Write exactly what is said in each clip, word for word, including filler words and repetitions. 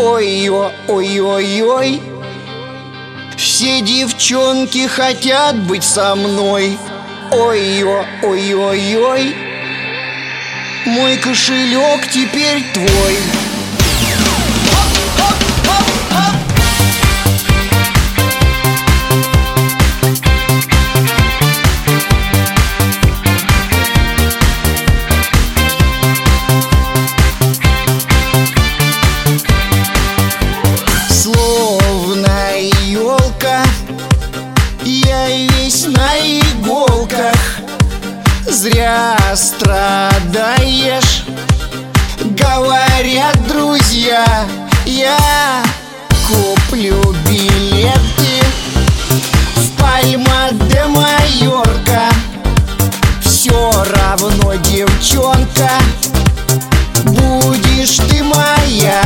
Ой-ой-ой-ой, все девчонки хотят быть со мной. Ой-ой-ой-ой, мой кошелек теперь твой. Я весь на иголках, зря страдаешь. Говорят друзья, я куплю билеты в Пальма де Майорка. Все равно, девчонка, будешь ты моя.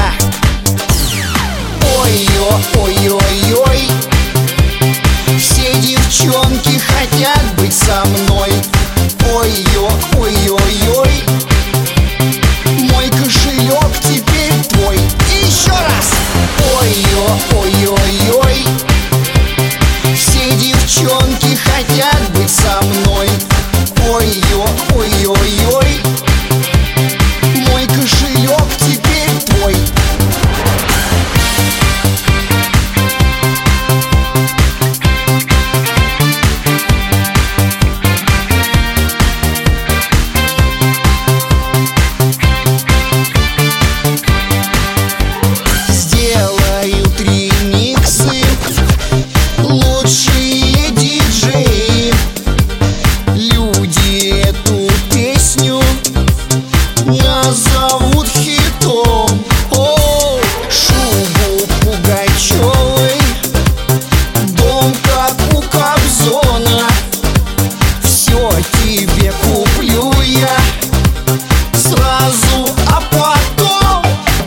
Ой-ой-ой-ой, все девчонки хотят быть со мной. Ой-ой-ой-ой, мой кошелек теперь твой. И еще раз. Ой-ой-ой-ой, все девчонки хотят быть со мной. Ой-ой-ой-ой, мой кошелек теперь твой. Лучшие диджеи, люди эту песню назовут хитом. О, шубу Пугачевой, дом как у Кобзона, все тебе куплю я сразу, а потом.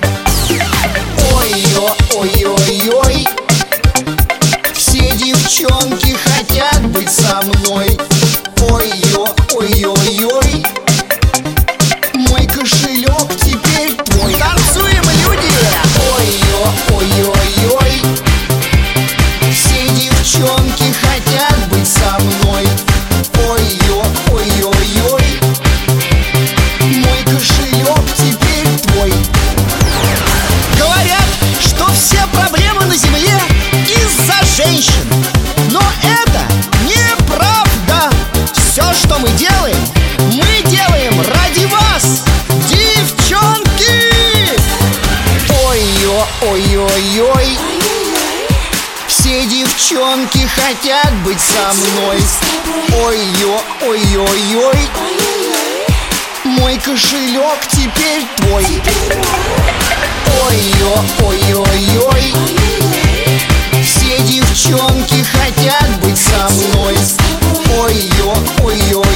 Ой-ой-ой-ой, все девчонки хотят быть со мной. Ой-ой-ой-ой, мой кошелек теперь твой. Танцуем, люди! Ой-ой-ой-ой, все девчонки хотят быть со мной. Ой-ой-ой-ой, мой кошелек теперь твой. Говорят, что все проблемы на земле из-за женщин. Но это неправда. Все, что мы делаем, мы делаем ради вас, девчонки. Ой-ой-ой-ой, все девчонки хотят быть со мной. Ой-ой-ой-ой, мой кошелек теперь твой. Ой-ой-ой-ой, все девчонки хотят быть со мной. Ой-ой-ой-ой.